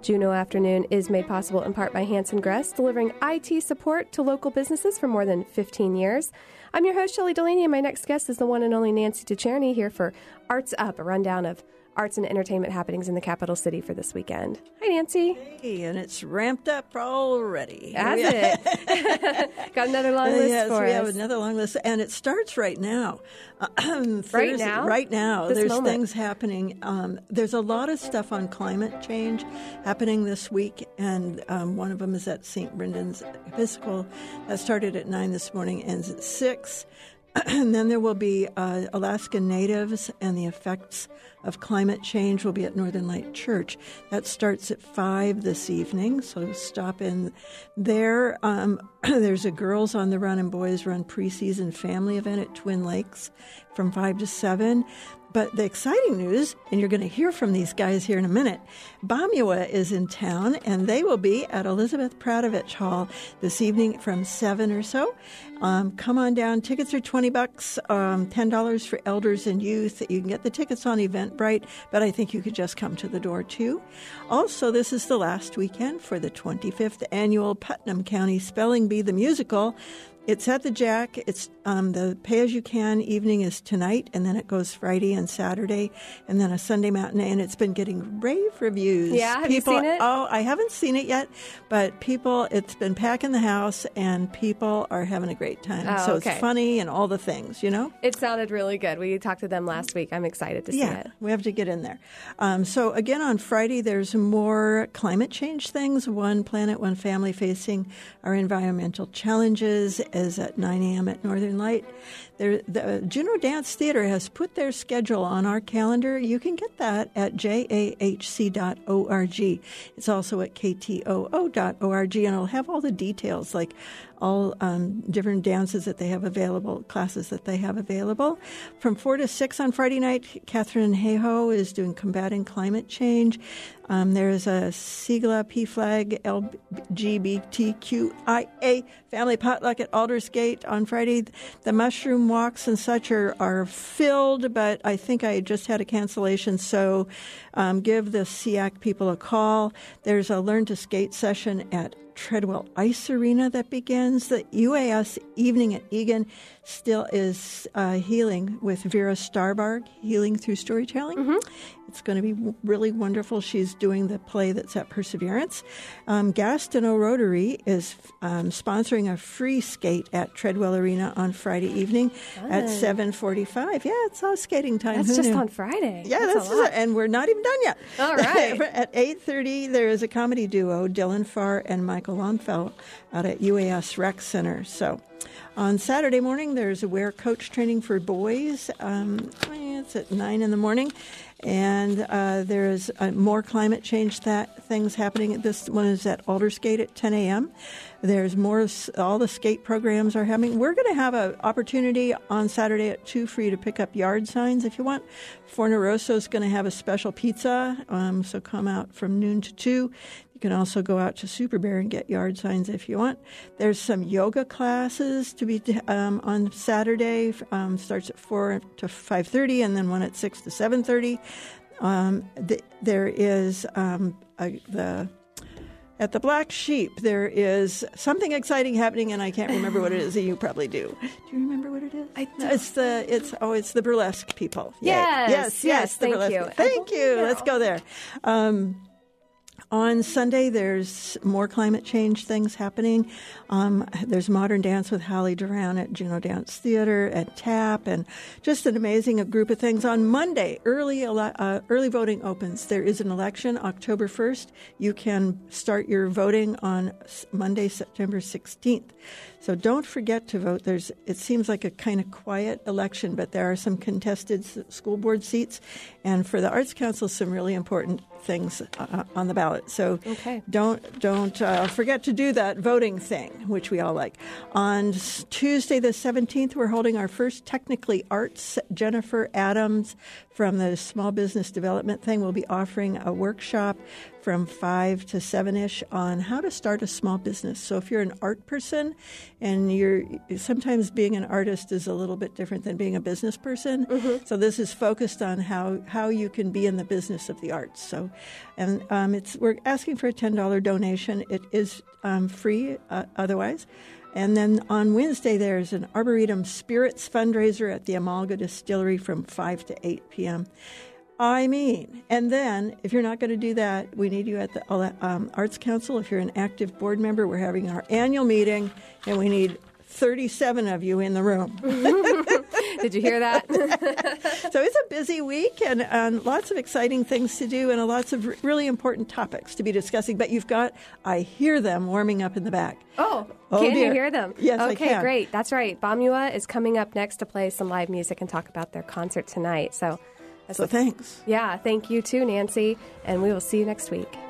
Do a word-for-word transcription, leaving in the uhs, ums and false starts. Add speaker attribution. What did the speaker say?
Speaker 1: Juneau Afternoon is made possible in part by Hanson Gress, delivering I T support to local businesses for more than fifteen years. I'm your host, Shelley Delaney, and my next guest is the one and only Nancy DeCherny here for Arts Up, a rundown of arts and entertainment happenings in the capital city for this weekend. Hi, Nancy.
Speaker 2: Hey, and it's ramped up already.
Speaker 1: Has it? Got another long list
Speaker 2: yes,
Speaker 1: for
Speaker 2: we
Speaker 1: us.
Speaker 2: have another long list, and it starts right now.
Speaker 1: right now?
Speaker 2: Right now.
Speaker 1: This
Speaker 2: There's
Speaker 1: moment.
Speaker 2: things happening. Um, there's a lot of stuff on climate change happening this week, and um, one of them is at Saint Brendan's Episcopal. That started at nine this morning, ends at six. And then there will be uh, Alaskan Natives and the effects of climate change will be at Northern Light Church. That starts at five this evening, so stop in there. Um, there's a Girls on the Run and Boys Run preseason family event at Twin Lakes from five to seven. But the exciting news, and you're going to hear from these guys here in a minute, Bamua is in town, and they will be at Elizabeth Pradovich Hall this evening from seven or so. Um, come on down. Tickets are twenty bucks, um, ten dollars for elders and youth. You can get the tickets on Eventbrite, but I think you could just come to the door, too. Also, this is the last weekend for the twenty-fifth annual Putnam County Spelling Bee the Musical. It's at the Jack. It's um, the pay-as-you-can evening is tonight, and then it goes Friday and Saturday, and then a Sunday matinee, and it's been getting rave reviews.
Speaker 1: Yeah, have
Speaker 2: people,
Speaker 1: you seen it?
Speaker 2: Oh, I haven't seen it yet, but people, it's been packing the house, and people are having a great time.
Speaker 1: Oh,
Speaker 2: so
Speaker 1: okay.
Speaker 2: It's funny and all the things, you know?
Speaker 1: It sounded really good. We talked to them last week. I'm excited to see
Speaker 2: Yeah,
Speaker 1: it.
Speaker 2: we have to get in there. Um, so again, on Friday, there's more climate change things. One Planet, One Family facing our environmental challenges is at nine a.m. at Northern Light. There, the Juneau Dance Theater has put their schedule on our calendar. You can get that at j a h c dot org. It's also at k t o o dot org, and it'll have all the details, like all um, different dances that they have available, classes that they have available. From four to six on Friday night, Catherine Hayhoe is doing Combating Climate Change. Um, there's a SIGLA, P FLAG, L G B T Q I A family potluck at Aldersgate on Friday. The mushroom walks and such are, are filled, but I think I just had a cancellation, so um, give the S E A C people a call. There's a Learn to Skate session at Treadwell Ice Arena that begins. The U A S Evening at Egan still is uh, healing with Vera Starbarg, Healing Through Storytelling. Mm-hmm. It's going to be w- really wonderful. She's doing the play that's at Perseverance. Um, Gastineau Rotary is um, sponsoring a free skate at Treadwell Arena on Friday evening
Speaker 1: Fun.
Speaker 2: at seven forty-five. Yeah, it's all skating time.
Speaker 1: That's
Speaker 2: Who
Speaker 1: just
Speaker 2: knew?
Speaker 1: on Friday.
Speaker 2: Yeah,
Speaker 1: that's,
Speaker 2: that's,
Speaker 1: a lot.
Speaker 2: and we're not even done yet.
Speaker 1: All right.
Speaker 2: At eight thirty, there is a comedy duo, Dylan Farr and Michael Longfellow, out at U A S Rec Center. So on Saturday morning, there's a wear coach training for boys. Um, it's at nine in the morning. And uh, there's uh, more climate change that things happening. This one is at Aldersgate at ten a.m. There's more, all the skate programs are happening. We're going to have an opportunity on Saturday at two for you to pick up yard signs if you want. Fornarosa is going to have a special pizza, um, so come out from noon to two. You can also go out to Super Bear and get yard signs if you want. There's some yoga classes to be um, on Saturday. Um, starts at four to five thirty, and then one at six to seven thirty. Um, th- there is um, a, the at the Black Sheep. There is something exciting happening, and I can't remember what it is. You probably do. Do you remember what it is?
Speaker 1: I
Speaker 2: no, it's the it's oh it's the burlesque people. Yay.
Speaker 1: Yes,
Speaker 2: yes,
Speaker 1: yes.
Speaker 2: the
Speaker 1: Thank
Speaker 2: burlesque.
Speaker 1: you.
Speaker 2: Thank you. Let's go there. Um, On Sunday, there's more climate change things happening. Um, there's Modern Dance with Hallie Duran at Juneau Dance Theater, at TAP, and just an amazing group of things. On Monday, early ele- uh, early voting opens. There is an election October first. You can start your voting on Monday, September sixteenth. So don't forget to vote. There's it seems like a kind of quiet election, but there are some contested school board seats, and for the Arts Council, some really important things uh, on the ballot. So
Speaker 1: okay.
Speaker 2: don't don't uh, forget to do that voting thing, which we all like. On Tuesday the seventeenth, we're holding our first Technically Arts Jennifer Adams from the small business development thing. We'll be offering a workshop from five to seven-ish on how to start a small business. So if you're an art person, and you're sometimes being an artist is a little bit different than being a business person. Mm-hmm. So this is focused on how, how you can be in the business of the arts. So, and um, it's we're asking for a ten dollars donation. It is um, free uh, otherwise. And then on Wednesday, there's an Arboretum Spirits fundraiser at the Amalga Distillery from five to eight p.m. I mean, and then if you're not going to do that, we need you at the um, Arts Council. If you're an active board member, we're having our annual meeting, and we need thirty-seven of you in the room.
Speaker 1: Did you hear that?
Speaker 2: So it's a busy week, and um, lots of exciting things to do, and lots of r- really important topics to be discussing. But you've got, I hear them warming up in the back.
Speaker 1: Oh,
Speaker 2: oh
Speaker 1: can
Speaker 2: dear.
Speaker 1: you hear them?
Speaker 2: Yes,
Speaker 1: okay,
Speaker 2: I can.
Speaker 1: Great. That's right. Bamua is coming up next to play some live music and talk about their concert tonight. So,
Speaker 2: So thanks.
Speaker 1: Yeah, thank you too, Nancy, and we will see you next week.